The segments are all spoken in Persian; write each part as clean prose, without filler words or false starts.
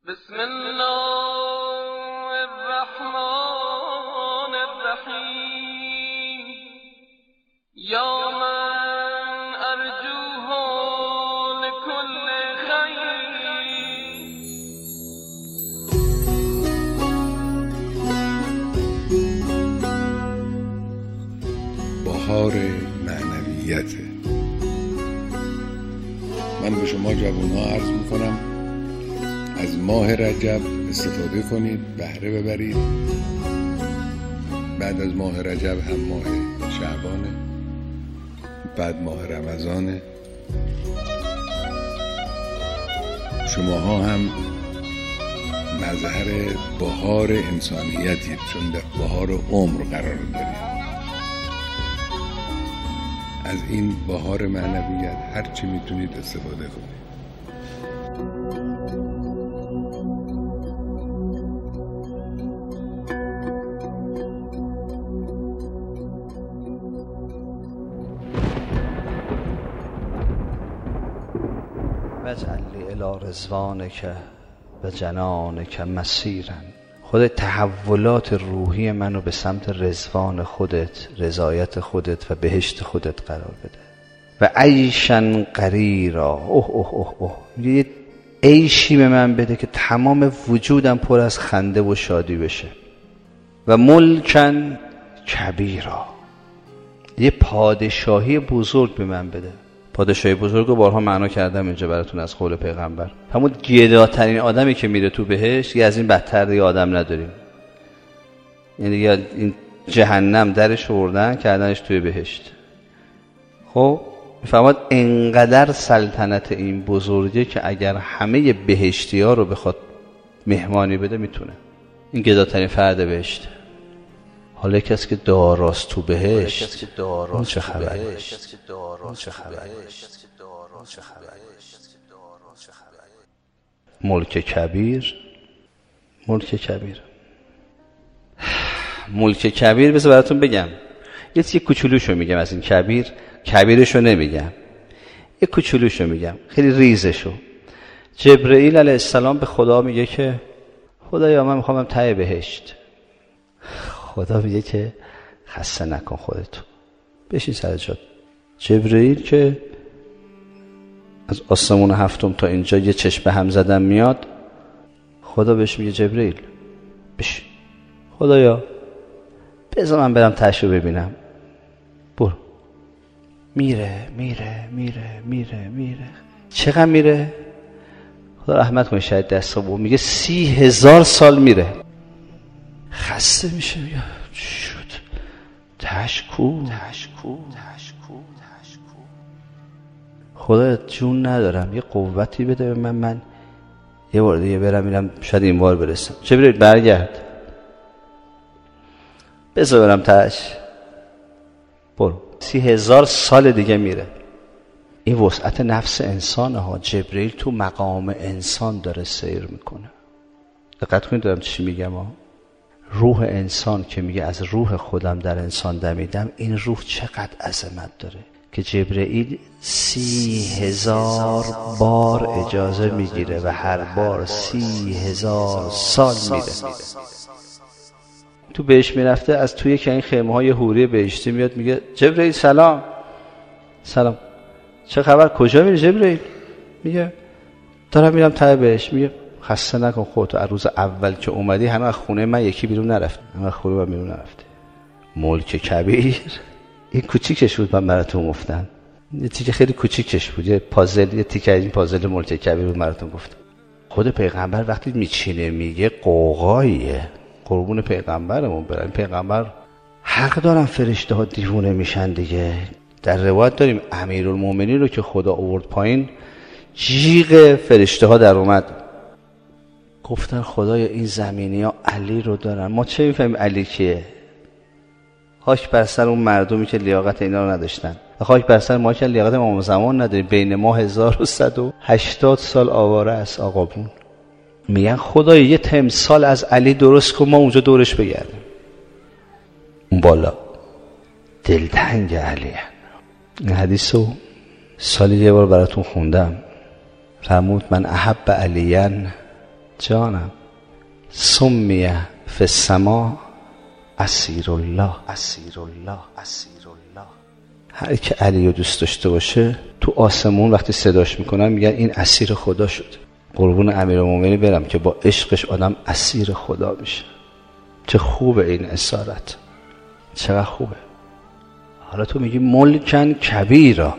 بسم الله الرحمن الرحیم یا من ارجوه لكل خیر. بهار معنویت. من به شما جوان‌ها عرض میکنم از ماه رجب استفاده کنید، بهره ببرید. بعد از ماه رجب هم ماه شعبانه، بعد ماه رمضانه. شماها هم مظهر بهار انسانیتید، چون در بهار عمر قرار دارید. از این بهار معنویت هر چی میتونید استفاده کنید. واجعل لی الی رضوانک و جنانک مسیرا. خودت تحولات روحی منو به سمت رضوان خودت، رضایت خودت و بهشت خودت قرار بده. و عیشا قریرا. یه عیشی به من بده که تمام وجودم پر از خنده و شادی بشه. و ملکا کبیرا. یه پادشاهی بزرگ به من بده. پادشاهی بزرگ رو بارها معنا کردم اینجا براتون از قول پیغمبر. همون گداترین آدمی که میره تو بهشت، یه از این بدتر دیگه آدم نداریم. یعنی یا این جهنم درش آوردن کردنش توی بهشت. خب میفهمید انقدر سلطنت این بزرگه که اگر همه بهشتی ها رو بخواد مهمانی بده میتونه. این گداترین فرد بهشت. حالا کسی که داراست تو بهشت، اون چه خبره؟ ملک کبیر. ملک کبیر. ملک کبیر بذار براتون بگم. یه چیز کوچولوشو میگم از این کبیر. کبیرشو نمیگم، یه کوچولوشو میگم، خیلی ریزشو. جبرئیل علیه السلام به خدا میگه که خدایا من میخوام ته بهشت. خدا میگه که خسته نکن خودتو، بشین سر جات. جبرئیل که از آسمون هفتم تا اینجا یه چشم به هم زدن میاد، خدا بهش میگه جبرئیل بشین. خدایا بذار من برم تهش رو ببینم. برو. میره. چقدر میره؟ خدا رحمت کنه شاید دستا بود. میگه 30,000 سال میره. خسته میشه. میگه چی شد؟ تشکو. خدا جون ندارم، یه قوتی بده به من یه بار دیگه برم میرم، شاید این بار برسم. چه برید برگرد، بذار برم تش. برو. 30,000 سال دیگه میره. این وسعت نفس انسانه ها. جبرئیل تو مقام انسان داره سیر میکنه. دقت کنید دارم چی میگم ها. روح انسان که میگه از روح خودم در انسان دمیدم، این روح چقدر عظمت داره که جبرئیل 30,000 بار اجازه میگیره و هر بار 30,000 سال میره. تو بهش میرفته، از توی که این خیمه های حوری بهشتی میاد میگه جبرئیل سلام. چه خبر؟ کجا میری جبرئیل؟ میگه دارم میرم ته بهشت. میگه خسته نکن خودتو، از روز اول که اومدی هنوز از خونه من یکی بیرون نرفته. ملک کبیر. این کوچیکش بود من براتون گفتم. یه تیکه خیلی کوچیکش بود، یه پازل، یه تیکه از این پازل ملک کبیر بود براتون گفتم. خود پیغمبر وقتی میچینه میگه قوقاییه. قربون پیغمبرمون برن. پیغمبر حق دارن فرشته ها دیوونه میشن دیگه. در روایت داریم امیرالمومنین رو که خدا آورد پایین، جیغ فرشته ها در اومد. گفتن خدایا این زمینی ها علی رو دارن، ما چه میفهمیم علی کیه؟ خاک بر سر اون مردمی که لیاقت اینا رو نداشتن و خاک بر سر ما که لیاقت امام زمان نداریم. بین ما 1180 سال آواره است آقابون. میگن خدایا یه تمثال از علی درست کن، ما اونجا دورش بگردیم. اون بالا دلتنگ علی. این حدیثو سالی یه بار براتون خوندم. فرمود من احب علیان جانم سمیه فی السما اسیر الله اسیر الله اسیر الله. هر که علی رو دوست داشته باشه تو آسمون وقتی صداش میکنن میگن این اسیر خدا شد. قربون امیرالمومنین برم که با عشقش آدم اسیر خدا میشه. چه خوبه این اسارت، چقدر خوبه. حالا تو میگی ملکن کبیرا.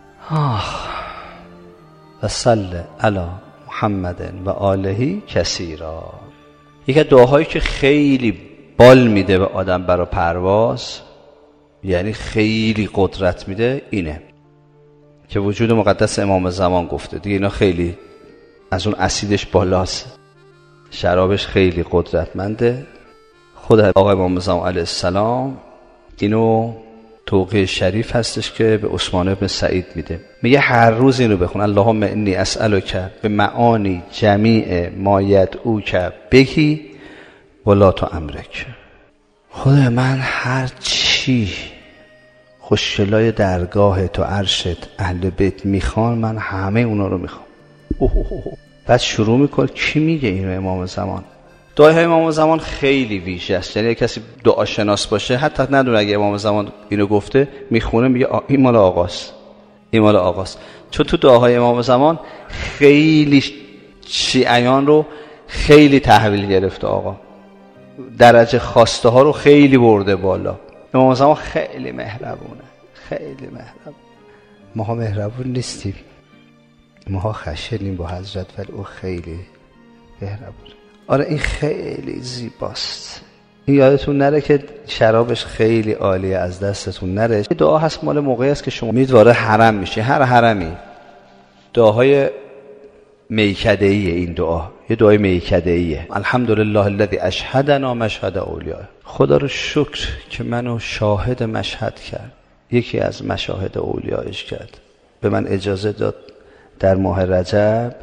و صلی علی محمد و آله کثیرا. یکی از دعاهایی که خیلی بال میده به آدم برای پرواز، یعنی خیلی قدرت میده، اینه که وجود مقدس امام زمان گفته دیگه. اینا خیلی از اون اسیدش بالاست، شرابش خیلی قدرتمنده. خود آقای امام زمان علیه السلام اینو توقیع شریف هستش که به عثمان بن سعید میده، میگه هر روز اینو بخون: اللهم انی اسألک به معانی جمیع ما یدعوک بهی ولا تؤمرک. خدای من هر چی خوشگلای درگاه تو عرشت اهل بیت میخوان، من همه اونا رو میخوام. بعد شروع میکنه. کی میگه اینو؟ امام زمان. دعای های امام زمان خیلی ویژه است، یعنی کسی دعا شناس باشه حتی ندونه اگه امام زمان اینو گفته میخونه میگه این مال آقاست، این مال آقاست. چون تو دعاهای امام زمان خیلی شیعیان رو خیلی تحویل گرفته آقا، درجه خواسته ها رو خیلی برده بالا. امام زمان خیلی مهربونه، خیلی مهربون. ما مهربون نیستیم، ما خشنیم با حضرت، ولی او خیلی مهربونه. آره این خیلی زیباست. این یادتون نره که شرابش خیلی عالیه، از دستتون نره. دعا هست مال موقعی است که شما میید وارد حرم میشه. هر حرمی دعاهای میکده‌ایه. این دعا یه دعای میکده‌ایه. الحمدلله الذی اشهدنا مشهد اولیاء. خدا رو شکر که منو شاهد مشهد کرد، یکی از مشاهد اولیاءش کرد. به من اجازه داد در ماه رجب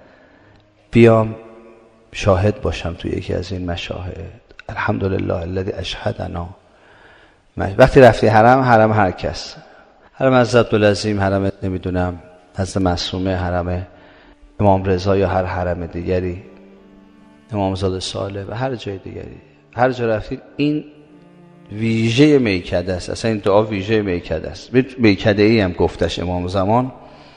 بیام شاهد باشم تو یکی از این مشاهد. الحمدلله الذی اشهدنا. وقتی رفتی حرم، حرم هر کس، حرم حضرت عبدالعظیم، حرم نمیدونم حضرت معصومه، حرم امام رضا یا هر حرم دیگری، امام زاده صالح و هر جای دیگری، هر جا رفتید این ویژه میکده است. اصلا این دعا ویژه میکده است. میکده ای هم گفتش امام زمان.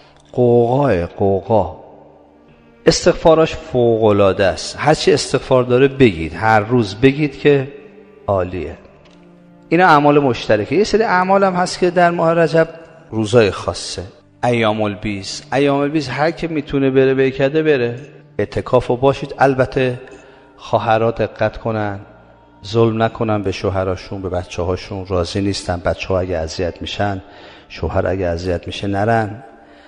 قوقا استغفاراش فوق‌العاده است. هر چی استغفار داره بگید، هر روز بگید که عالیه. اینا اعمال مشترکه. یه سری اعمال هم هست که در ماه رجب روزای خاصه. ایام البیض. ایام البیض هر که میتونه بره میکده بره. اعتکافو باشید. البته خواهرها دقت کنن، ظلم نکنن به شوهراشون، به بچه‌هاشون. راضی نیستن بچه‌ها اگه اذیت میشن، شوهر اگه اذیت میشه نرن.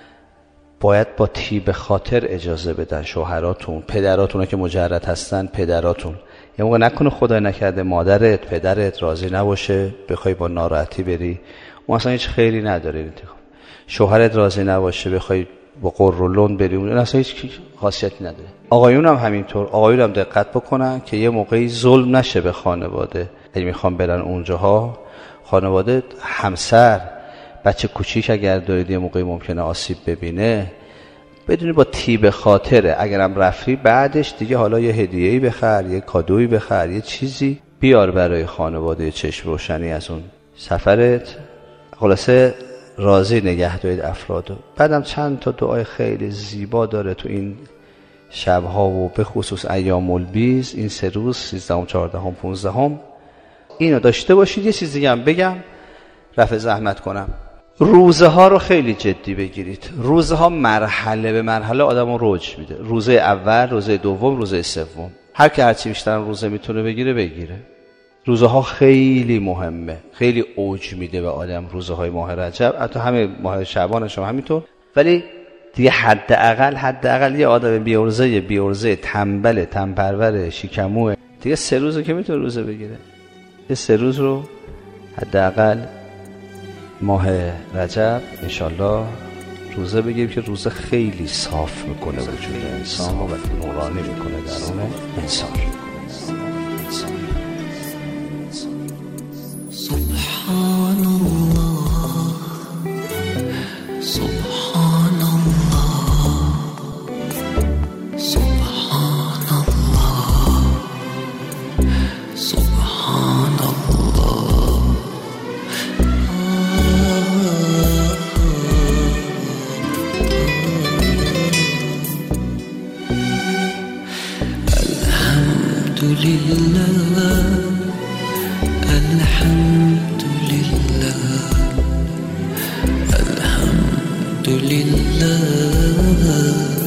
باید با طیب خاطر اجازه بدن شوهراتون، پدراتون که مجرد هستن، پدراتون. یه موقع نکنه خدای نکرده مادرت، پدرت راضی نباشه بخوای با ناراحتی بری، اون اصلا هیچ خیری نداره. شوهرت راضی نباشه بخوای با قر و لون بری، اون اصلا هیچ خاصیتی نداره. آقایون هم همینطور. آقایون هم دقت بکنن که یه موقعی ظلم نشه به خانواده. اگه میخوام برن اونجاها، خانواده، همسر، بچه کوچیک اگر دارید یه موقعی ممکنه آسیب ببینه، بدونی با طیب خاطره. اگرم رفتی بعدش دیگه حالا یه هدیه‌ای بخر، یه کادویی بخر، یه چیزی بیار برای خانواده، چشم روشنی از اون سفرت. خلاصه راضی نگه دارید افرادو. بعدم چند تا دعای خیلی زیبا داره تو این شبها و به خصوص ایام البیض، این 3 روز 13 14 15 اینو داشته باشید. یه چیز دیگه هم بگم رفع زحمت کنم. روزه ها رو خیلی جدی بگیرید. روزه ها مرحله به مرحله آدمو رشد میده. روزه اول، روزه دوم، روزه سوم. هر که هرچی بیشتر روزه میتونه بگیره. روزه ها خیلی مهمه، خیلی اوج میده به آدم روزه های ماه رجب، حتی همه ماه شعبان هم همینطور. ولی دیگه حداقل یه آدم بیورزه تنبل، تنپرور، شیکموه دیگه 3 روزو که میتونه روزه بگیره. یه 3 روز رو حداقل ماه رجب انشالله روزه بگیریم که روزه خیلی صاف میکنه وجود انسان و نورانی میکنه درون انسان. سبحان الله سبحان الله سبحان الله الحمد لله الحمد لله الحمد لله